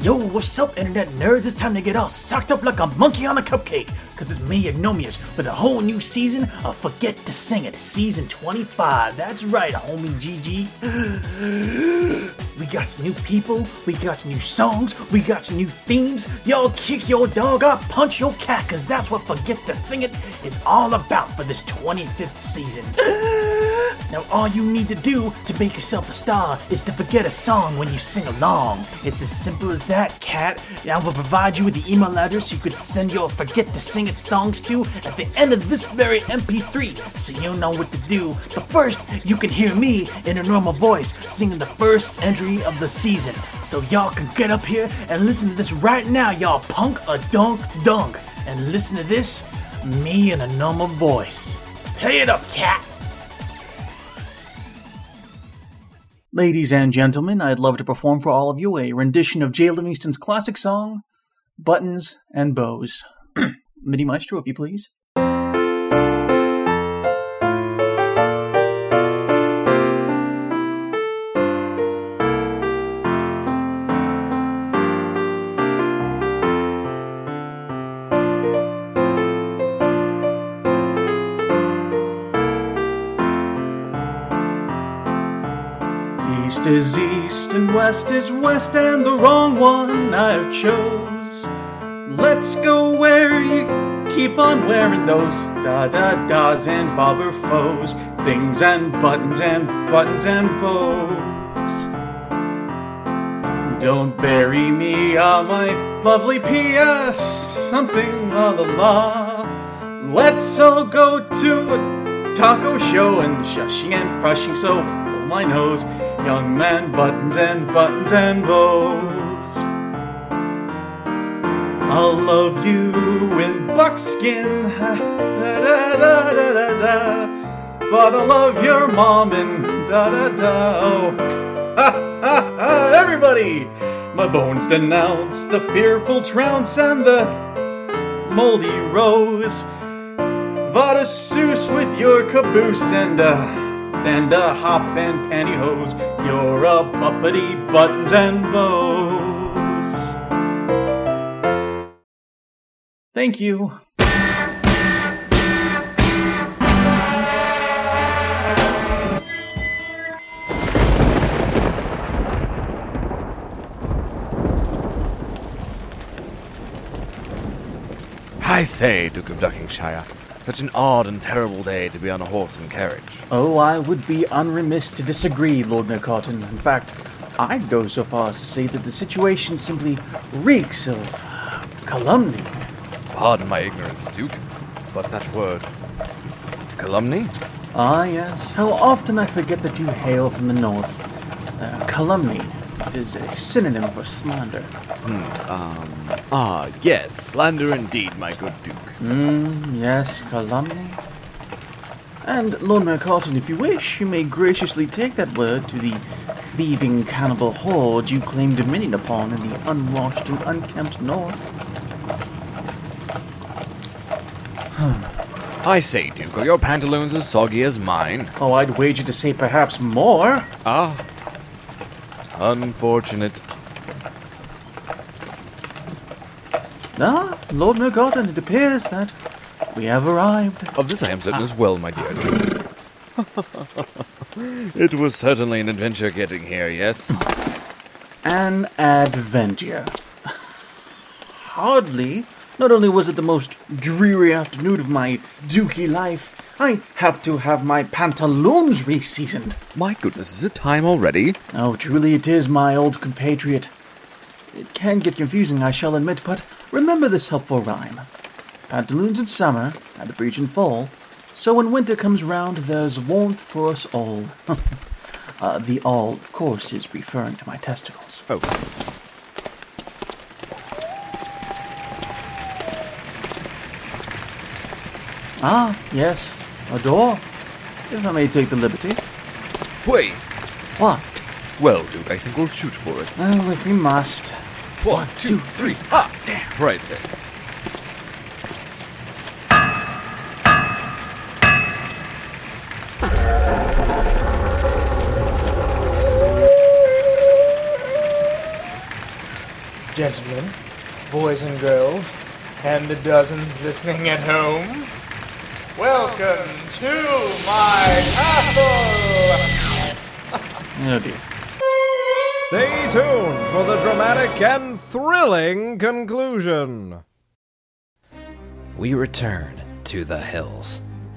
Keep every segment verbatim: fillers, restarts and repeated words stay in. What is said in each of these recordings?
Yo, what's up, internet nerds? It's time to get all sucked up like a monkey on a cupcake. Cause it's me, Ignomius, with a whole new season of Forget to Sing It, season twenty-five. That's right, homie G G. We got new people, we got new songs, we got new themes. Y'all kick your dog out, punch your cat, cause that's what Forget to Sing It is all about for this twenty-fifth season. Now all you need to do to make yourself a star is to forget a song when you sing along. It's as simple as that, cat. I will provide you with the email address you could send your Forget to Sing It songs to at the end of this very M P three, so you'll know what to do. But first, you can hear me in a normal voice singing the first entry of the season. So y'all can get up here and listen to this right now, y'all punk a dunk dunk. And listen to this, me in a normal voice. Play it up, cat. Ladies and gentlemen, I'd love to perform for all of you a rendition of Jay Livingston's classic song, Buttons and Bows. MIDI Maestro, if you please. East is east and west is west, and the wrong one I've chose. Let's go where you keep on wearing those da-da-das and bobber foes, things and buttons and buttons and bows. Don't bury me on my lovely P S, something la la la. Let's all go to a taco show and shushing and frushing, so pull my nose. Young man, buttons and buttons and bows. I'll love you in buckskin, da da da da da da. But I'll love your mom in da da da. Oh, ha ha ha! Everybody, my bones denounce the fearful trounce and the moldy rose. Vada Seuss with your caboose and uh. and a hop and pantyhose. You're a buppity buttons and bows. Thank you. I say, Duke of Duckingshire, such an odd and terrible day to be on a horse and carriage. Oh, I would be unremiss to disagree, Lord Mercaughton. In fact, I'd go so far as to say that the situation simply reeks of calumny. Pardon my ignorance, Duke, but that word, calumny? Ah, yes. How often I forget that you hail from the north. Uh, calumny. It is a synonym for slander. Hmm, um, ah, yes, slander indeed, my good Duke. Hmm, yes, calumny. And, Lord Mercaughton, if you wish, you may graciously take that word to the thieving cannibal horde you claim dominion upon in the unwashed and unkempt north. I say, Duke, are your pantaloons as soggy as mine? Oh, I'd wager to say perhaps more. Ah, unfortunate. Ah, Lord Mercaughton, it appears that we have arrived. Of this I am certain as well, my dear Duke. It was certainly an adventure getting here, yes? An adventure. Hardly. Not only was it the most dreary afternoon of my dukey life, I have to have my pantaloons reseasoned. My goodness, is it time already? Oh, truly it is, my old compatriot. It can get confusing, I shall admit, but remember this helpful rhyme. Pantaloons in summer, and a breech in fall, so when winter comes round, there's warmth for us all. uh, the all, of course, is referring to my testicles. Oh. Ah, yes, a door, if I may take the liberty. Wait! What? Well, Duke, I think we'll shoot for it. Well, if we must. One, two, three, ah! Damn. Right there. Gentlemen, boys and girls, and the dozens listening at home, welcome to my castle! Oh dear. Stay tuned for the dramatic and thrilling conclusion. We return to the hills.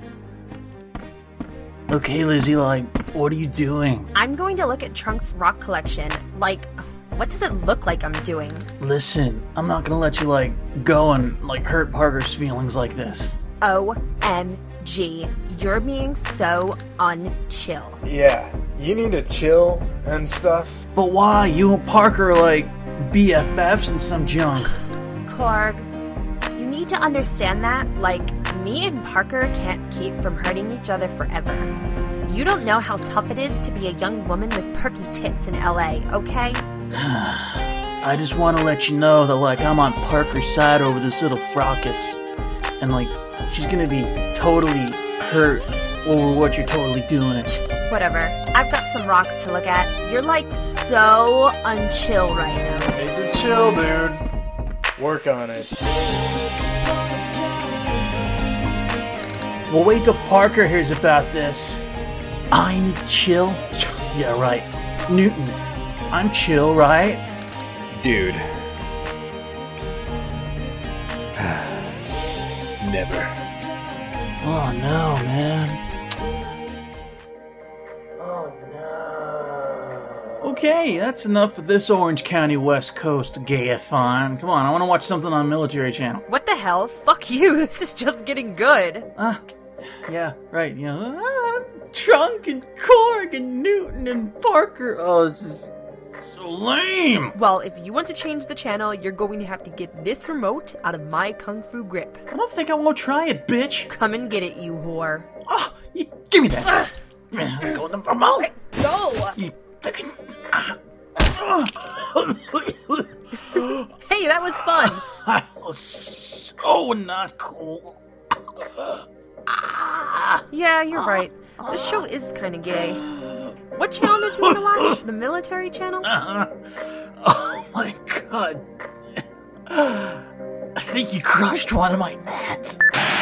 Okay, Lizzie, like, what are you doing? I'm going to look at Trunk's rock collection. Like, what does it look like I'm doing? Listen, I'm not gonna let you, like, go and, like, hurt Parker's feelings like this. O M G. You're being so unchill. Yeah, you need to chill and stuff. But why? You and Parker are, like, B F Fs and some junk. Korg, you need to understand that, like, me and Parker can't keep from hurting each other forever. You don't know how tough it is to be a young woman with perky tits in L A, okay? I just want to let you know that, like, I'm on Parker's side over this little fracas. And, like, she's gonna be totally hurt over what you're totally doing. Whatever. I've got some rocks to look at. You're, like, so unchill right now. Need to chill, dude. Work on it. We'll wait till Parker hears about this. I'm chill? Yeah, right. Newton, I'm chill, right? Dude. Never. Oh no, man. Oh no. Okay, that's enough of this Orange County West Coast gayathon. Come on, I want to watch something on Military Channel. What the hell? Fuck you. This is just getting good. Ah, yeah, right. You know, ah, Trunk and Korg and Newton and Parker. Oh, this is so lame. Well, if you want to change the channel, you're going to have to get this remote out of my kung fu grip. I don't think I won't try it, bitch. Come and get it, you whore. Oh, you, give me that. Go the remote. Go! You fucking. Hey, that was fun. I was so not cool. Yeah, you're right. The show is kind of gay. What channel did you want to watch? The Military Channel? Uh, oh my god. I think you crushed one of my gnats.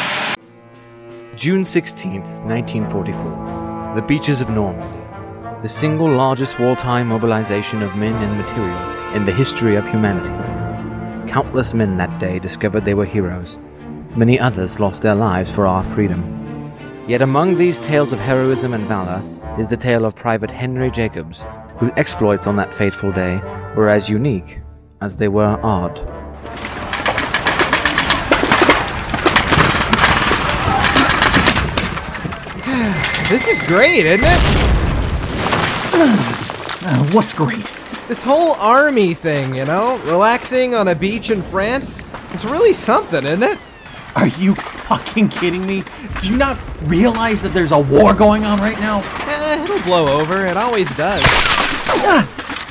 June sixteenth, nineteen forty-four. The beaches of Normandy. The single largest wartime mobilization of men and material in the history of humanity. Countless men that day discovered they were heroes. Many others lost their lives for our freedom. Yet among these tales of heroism and valor is the tale of Private Henry Jacobs, whose exploits on that fateful day were as unique as they were odd. This is great, isn't it? Uh, what's great? This whole army thing, you know? Relaxing on a beach in France? It's really something, isn't it? Are you fucking kidding me? Do you not realize that there's a war going on right now? Eh, it'll blow over. It always does. Ah,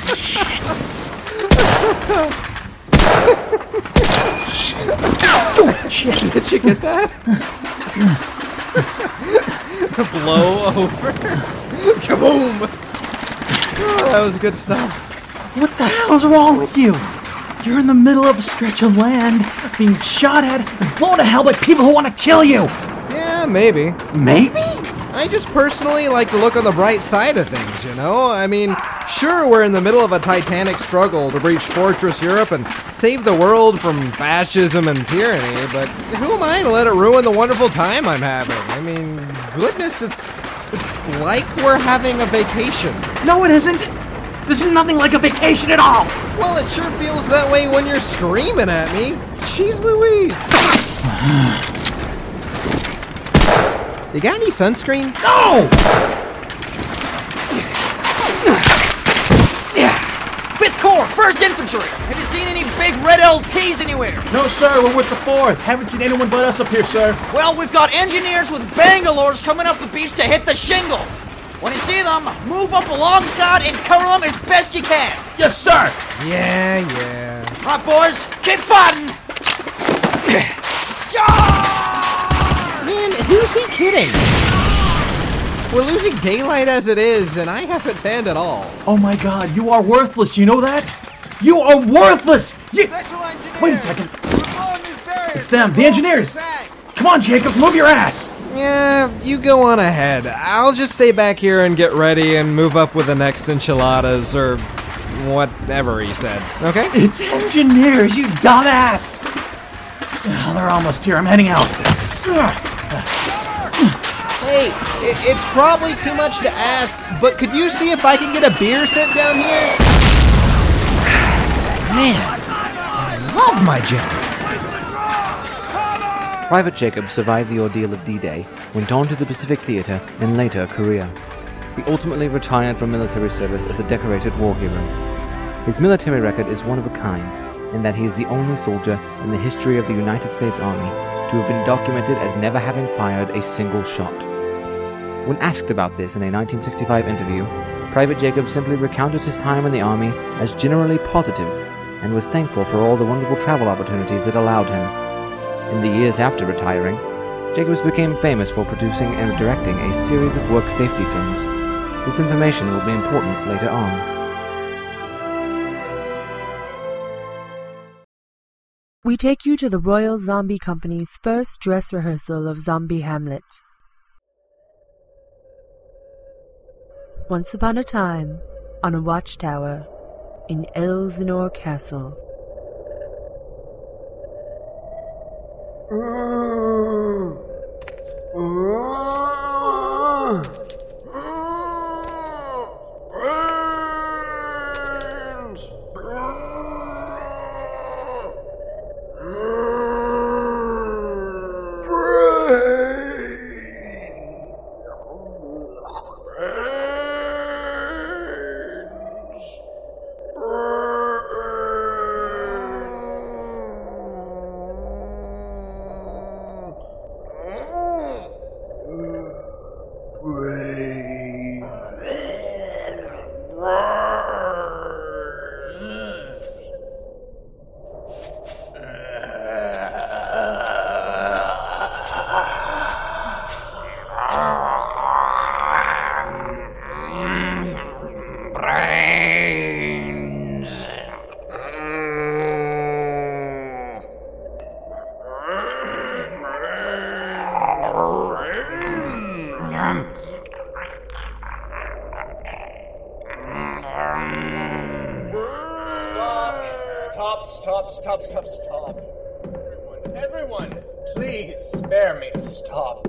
shit. Did you get that? Blow over. Kaboom! Oh, that was good stuff. What the hell's wrong with you? You're in the middle of a stretch of land, being shot at and blown to hell by people who want to kill you. Yeah, maybe. Maybe? I just personally like to look on the bright side of things, you know? I mean, sure, we're in the middle of a titanic struggle to breach Fortress Europe and save the world from fascism and tyranny, but who am I to let it ruin the wonderful time I'm having? I mean, goodness, it's it's like we're having a vacation. No, it isn't. This is nothing like a vacation at all. Well, it sure feels that way when you're screaming at me. Jeez Louise. You got any sunscreen? No! Fifth Corps, First Infantry. Have you seen any big red L Ts anywhere? No, sir, we're with the fourth. Haven't seen anyone but us up here, sir. Well, we've got engineers with Bangalores coming up the beach to hit the shingle. When you see them, move up alongside and cover them as best you can. Yes, sir. Yeah, yeah. All right, boys, keep fighting. Man, who's he kidding? We're losing daylight as it is, and I haven't tanned at all. Oh my god, you are worthless, you know that? You are worthless! You... Special engineers! Wait a second. We're blowing this barrier! It's them, the engineers! Thanks! Come on, Jacob, move your ass! Yeah, you go on ahead. I'll just stay back here and get ready and move up with the next enchiladas, or whatever he said, okay? It's engineers, you dumbass! Oh, they're almost here. I'm heading out. Hey, i- it's probably too much to ask, but could you see if I can get a beer sent down here? Man, I love my job. Private Jacob survived the ordeal of D-Day, went on to the Pacific Theater, and later Korea. He ultimately retired from military service as a decorated war hero. His military record is one of a kind, in that he is the only soldier in the history of the United States Army to have been documented as never having fired a single shot. When asked about this in a nineteen sixty-five interview, Private Jacob simply recounted his time in the Army as generally positive and was thankful for all the wonderful travel opportunities it allowed him. In the years after retiring, Jacobs became famous for producing and directing a series of work safety films. This information will be important later on. We take you to the Royal Zombie Company's first dress rehearsal of Zombie Hamlet. Once upon a time, on a watchtower in Elsinore Castle. Stop, stop, stop, stop, stop. Everyone, everyone, please spare me. Stop.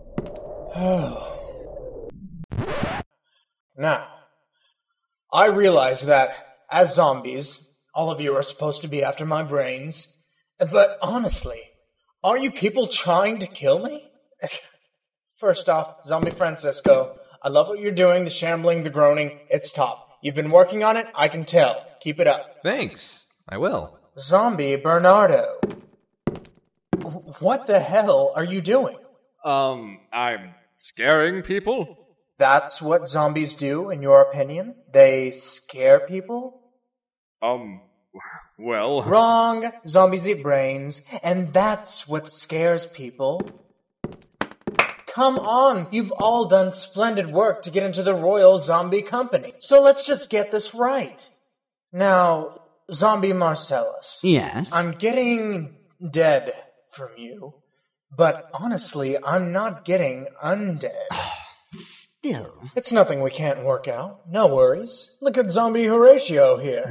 Now, I realize that, as zombies, all of you are supposed to be after my brains, but honestly, are you people trying to kill me? First off, Zombie Francisco, I love what you're doing, the shambling, the groaning, it's top. You've been working on it, I can tell. Keep it up. Thanks, I will. Zombie Bernardo. What the hell are you doing? Um, I'm scaring people? That's what zombies do, in your opinion? They scare people? Um, well... Wrong! Zombies eat brains, and that's what scares people. Come on, you've all done splendid work to get into the Royal Zombie Company, so let's just get this right. Now, Zombie Marcellus. Yes? I'm getting dead from you, but honestly, I'm not getting undead. Still. It's nothing we can't work out. No worries. Look at Zombie Horatio here.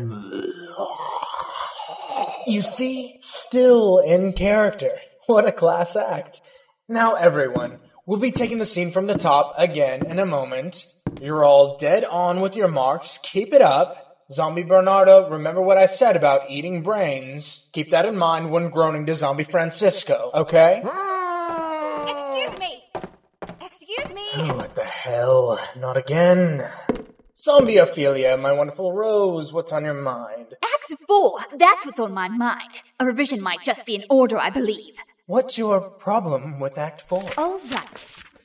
You see? Still in character. What a class act. Now, everyone, we'll be taking the scene from the top again in a moment. You're all dead on with your marks. Keep it up. Zombie Bernardo, remember what I said about eating brains. Keep that in mind when groaning to Zombie Francisco, okay? Excuse me! Excuse me! Oh, what the hell? Not again. Zombie Ophelia, my wonderful rose, what's on your mind? Act four, that's what's on my mind. A revision might just be in order, I believe. What's your problem with Act four? All right.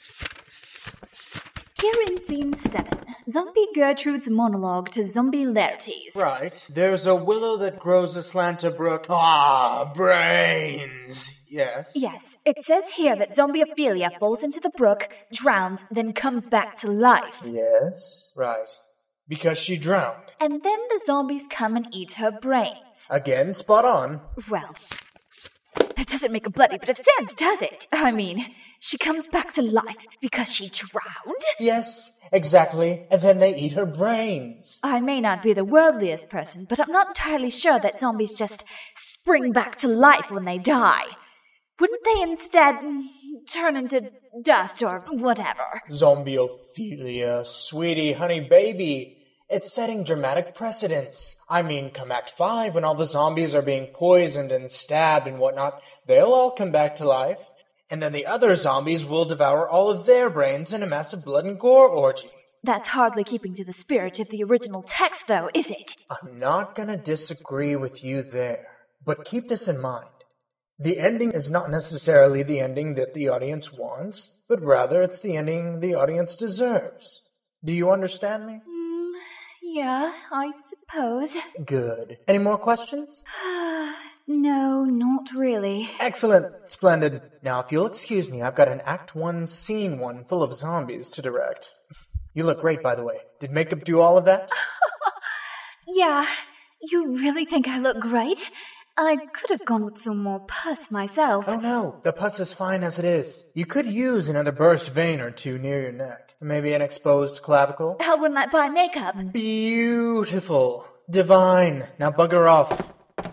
Here in scene seven, Zombie Gertrude's monologue to Zombie Laertes. Right. There's a willow that grows aslant a brook. Ah, brains. Yes. Yes, it says here that Zombie Ophelia falls into the brook, drowns, then comes back to life. Yes. Right. Because she drowned. And then the zombies come and eat her brains. Again, spot on. Well, that doesn't make a bloody bit of sense, does it? I mean, she comes back to life because she drowned? Yes, exactly. And then they eat her brains. I may not be the worldliest person, but I'm not entirely sure that zombies just spring back to life when they die. Wouldn't they instead turn into dust or whatever? Zombie-ophelia, sweetie, honey, baby. It's setting dramatic precedents. I mean, come Act five, when all the zombies are being poisoned and stabbed and whatnot, they'll all come back to life. And then the other zombies will devour all of their brains in a massive blood and gore orgy. That's hardly keeping to the spirit of the original text, though, is it? I'm not gonna disagree with you there. But keep this in mind. The ending is not necessarily the ending that the audience wants, but rather it's the ending the audience deserves. Do you understand me? Mm, yeah, I suppose. Good. Any more questions? No, not really. Excellent. Splendid. Now, if you'll excuse me, I've got an Act one, Scene one full of zombies to direct. You look great, by the way. Did makeup do all of that? Yeah, you really think I look great? I could have gone with some more pus myself. Oh no, the pus is fine as it is. You could use another burst vein or two near your neck. Maybe an exposed clavicle. How wouldn't I buy makeup? Beautiful. Divine. Now bugger off.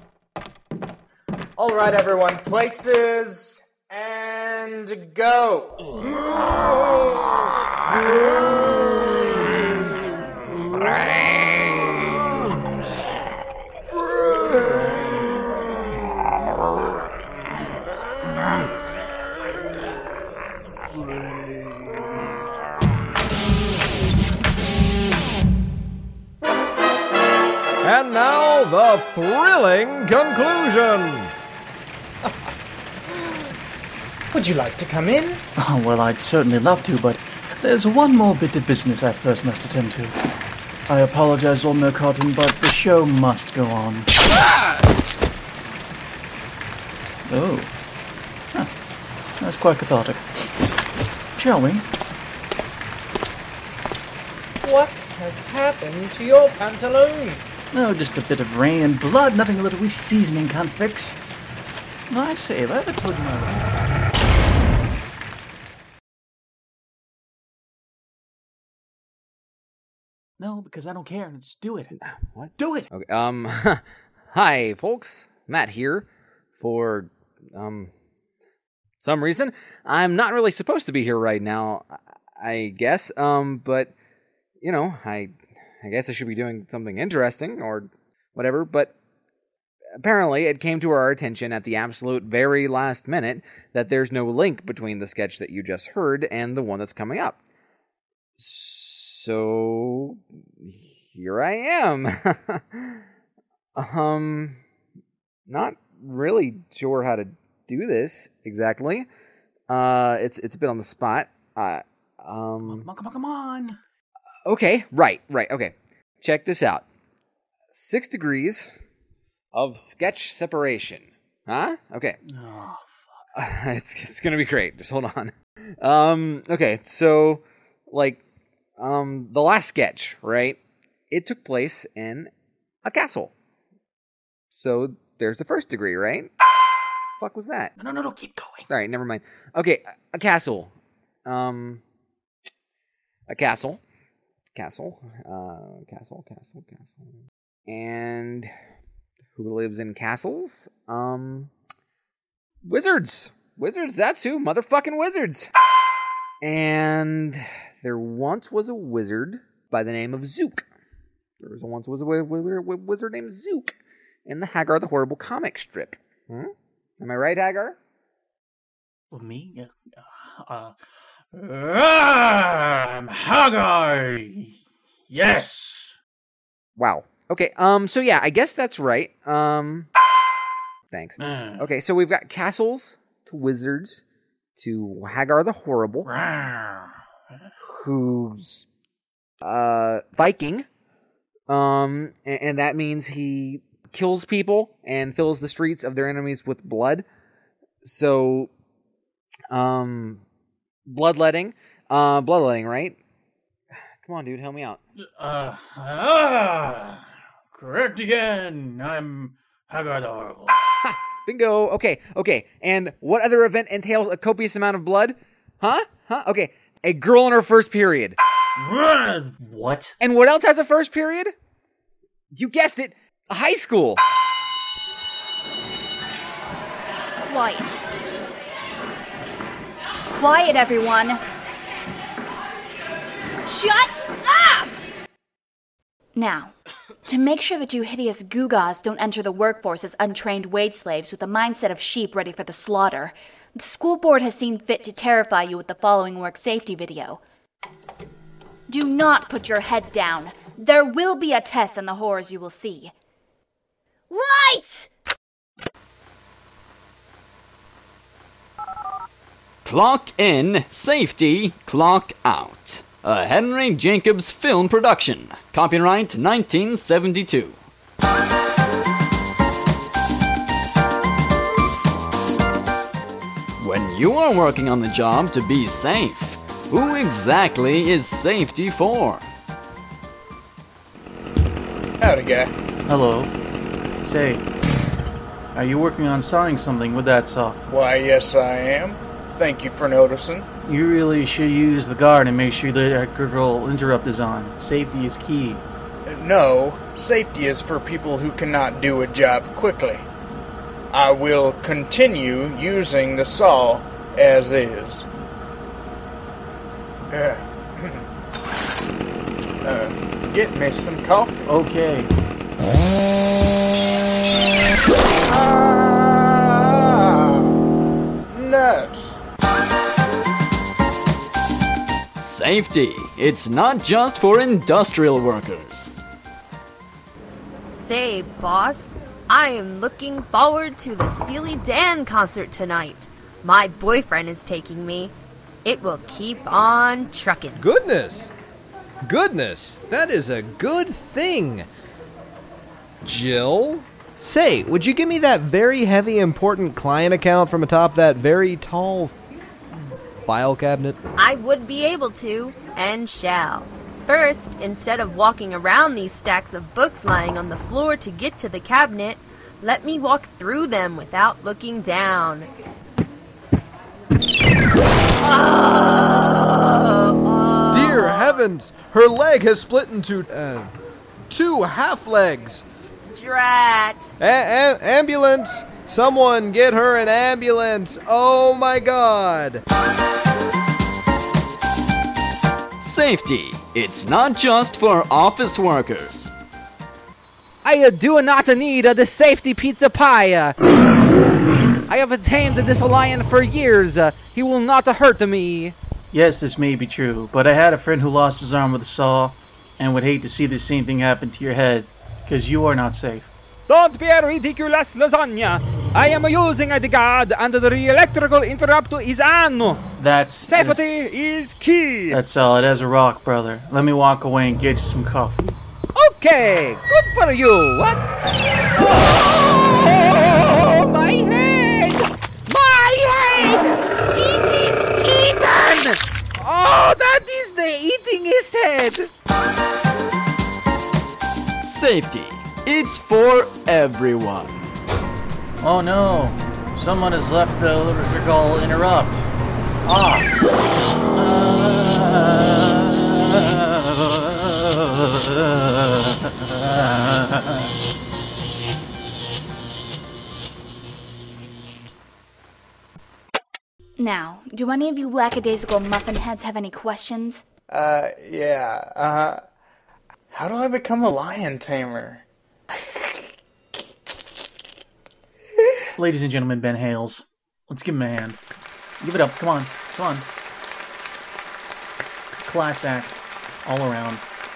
All right, everyone. Places and go. And now, the thrilling conclusion. Would you like to come in? Oh, well, I'd certainly love to, but there's one more bit of business I first must attend to. I apologize, Lord Mercadron, but the show must go on. Oh. Huh. That's quite cathartic. Shall we? What has happened to your pantaloons? No, just a bit of rain and blood, nothing a little reseasoning can't fix. I say, have I ever told you my... No, because I don't care. Just do it. What? Do it! Okay, um, hi, folks. Matt here. For, um, some reason. I'm not really supposed to be here right now, I guess. Um, but, you know, I... I guess I should be doing something interesting or whatever, but apparently it came to our attention at the absolute very last minute that there's no link between the sketch that you just heard and the one that's coming up. So here I am. um, not really sure how to do this exactly. Uh, it's it's a bit on the spot. Uh, um, Come on, come on, come on. Okay, right, right, okay. Check this out. Six degrees of sketch separation. Huh? Okay. Oh, fuck. it's it's gonna be great. Just hold on. Um, okay, so, like, um, the last sketch, right? It took place in a castle. So, there's the first degree, right? Fuck was that? No, no, no, no, keep going. Alright, never mind. Okay, a castle. Um, a castle. Castle, uh, castle, castle, castle. And who lives in castles? Um, wizards. Wizards, that's who. Motherfucking wizards. And there once was a wizard by the name of Zook. There was once was a w- w- w- wizard named Zook in the Hagar the Horrible comic strip. Hmm? Am I right, Hagar? Well, me? Uh, uh, I'm Hagar. Yes. Wow. Okay. Um. So yeah, I guess that's right. Um. Thanks. Mm. Okay. So we've got castles to wizards to Hagar the Horrible, who's uh Viking. Um. And, and that means he kills people and fills the streets of their enemies with blood. So, um. Bloodletting, uh, bloodletting, right? Come on, dude, help me out. Uh, ah, correct again. I'm Haggard the Horrible. Ha! Bingo! Okay, okay. And what other event entails a copious amount of blood? Huh? Huh? Okay. A girl in her first period. What? And what else has a first period? You guessed it. A high school. Quiet. Quiet, everyone. Shut up! Now, to make sure that you hideous Gugas don't enter the workforce as untrained wage slaves with the mindset of sheep ready for the slaughter, the school board has seen fit to terrify you with the following work safety video. Do not put your head down. There will be a test on the horrors you will see. Right! Clock in, safety, clock out. A Henry Jacobs film production. Copyright nineteen seventy-two. When you are working on the job to be safe, who exactly is safety for? Howdy, guy. Hello. Say, are you working on sawing something with that saw? Why, yes, I am. Thank you for noticing. You really should use the guard and make sure that critical interrupt is on. Safety is key. No, safety is for people who cannot do a job quickly. I will continue using the saw as is. Uh, uh, get me some coffee. Okay. Ah, nuts. Safety. It's not just for industrial workers. Say, boss, I am looking forward to the Steely Dan concert tonight. My boyfriend is taking me. It will keep on trucking. Goodness! Goodness! That is a good thing! Jill? Say, would you give me that very heavy, important client account from atop that very tall file cabinet? I would be able to, and shall. First, instead of walking around these stacks of books lying on the floor to get to the cabinet, let me walk through them without looking down. Dear heavens! Her leg has split into, uh, two half-legs! Drat! A- a- ambulance! Someone get her an ambulance! Oh my god! Safety. It's not just for office workers. I do not need the safety pizza pie. I have tamed this lion for years. He will not hurt me. Yes, this may be true, but I had a friend who lost his arm with a saw and would hate to see the same thing happen to your head, because you are not safe. Don't be a ridiculous lasagna. I am using the guard and the electrical interrupt is on. That's... Safety is key. That's solid as a rock, brother. Let me walk away and get you some coffee. Okay, good for you. What? Oh, my head! My head! It is eaten! Oh, that is the eating his head! Safety. It's for everyone. Oh no, someone has left the electrical interrupt. Ah. Now, do any of you lackadaisical muffin heads have any questions? Uh, yeah, uh-huh. How do I become a lion tamer? Ladies and gentlemen, Ben Hales. Let's give him a hand. Give it up. Come on. Come on. Class act. All around.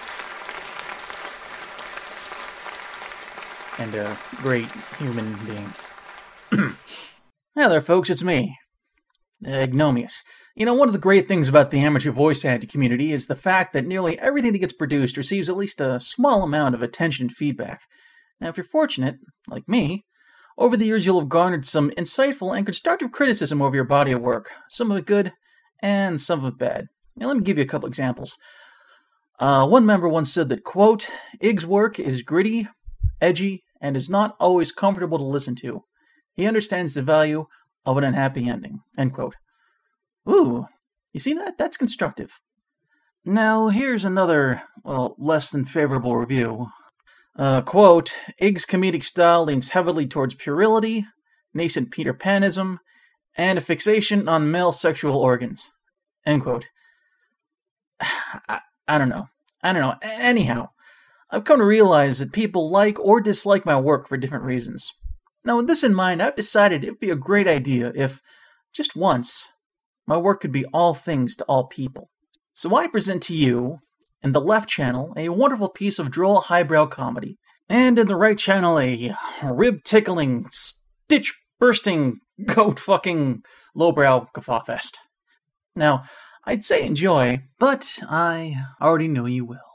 And a great human being. Hey there, folks. It's me. Ignomius. You know, one of the great things about the amateur voice acting community is the fact that nearly everything that gets produced receives at least a small amount of attention and feedback. Now, if you're fortunate, like me, over the years you'll have garnered some insightful and constructive criticism over your body of work, some of it good and some of it bad. Now, let me give you a couple examples. Uh, one member once said that, quote, Ig's work is gritty, edgy, and is not always comfortable to listen to. He understands the value of an unhappy ending, end quote. Ooh, you see that? That's constructive. Now, here's another, well, less than favorable review. Uh, quote, Ig's comedic style leans heavily towards puerility, nascent Peter Panism, and a fixation on male sexual organs, end quote. I, I don't know. I don't know. Anyhow, I've come to realize that people like or dislike my work for different reasons. Now, with this in mind, I've decided it would be a great idea if, just once, my work could be all things to all people. So I present to you, in the left channel, a wonderful piece of droll highbrow comedy, and in the right channel, a rib-tickling, stitch-bursting, goat-fucking, lowbrow guffaw fest. Now, I'd say enjoy, but I already know you will.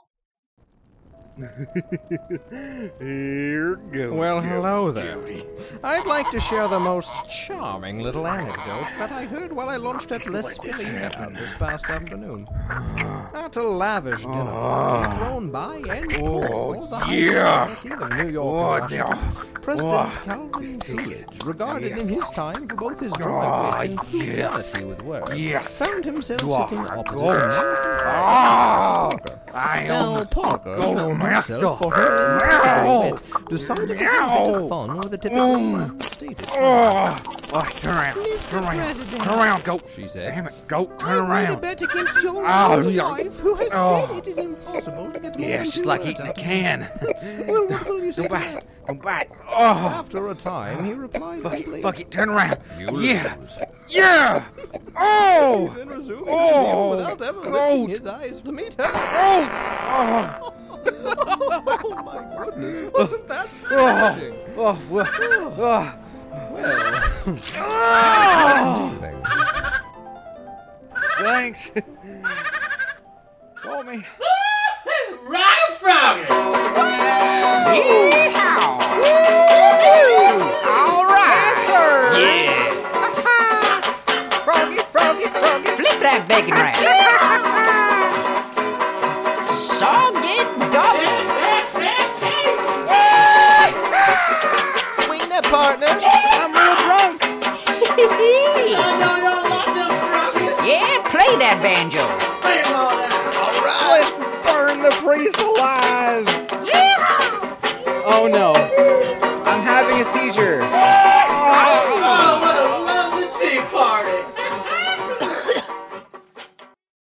Here goes. Well, hello there. I'd like to share the most charming little anecdote that I heard while I lunched at Les Spillier this past afternoon. At a lavish dinner party thrown by and for Oh, the yeah. High Society of New York and Oh, Washington, President oh, Calvin Coolidge, regarded Yes. in his time for both his dry Oh, wit and fluidity yes. with words, Yes. found himself You are sitting a opposite goat. American Oh, Parker. I am Now, a Parker, goat known master. himself for her Meow. wit, decided to have a bit of Meow. fun with a typically understated Oh, oh, turn around. Mister Turn around. President. Turn around, goat. She said. Damn it, goat. Turn I made a around. bet against your Oh, own yeah. wife, who has Oh. said it is impossible to get more Yeah, than it's just two like words eating a out of can. me. Well, what will you say Go to back. that? Go back. Oh. After a time, he replied Fuck simply, it, fuck it, turn around. You Yeah. lose. Yeah. Oh. He then resumed his Oh. meal without ever lifting Goat. his eyes to meet her. Goat. Oh. Oh my goodness, wasn't that Oh. refreshing? Oh, well. Oh. Well, Oh. thing. Thanks. Call me. Right froggy! Yeehaw! All right! Yes, sir! Yeah! Froggy, froggy, froggy! Flip that bacon wrap! Soggy doggy! Swing that, partner. I'm real drunk! Yeah, play that banjo! Let's burn the priest alive! Yeah! Oh no.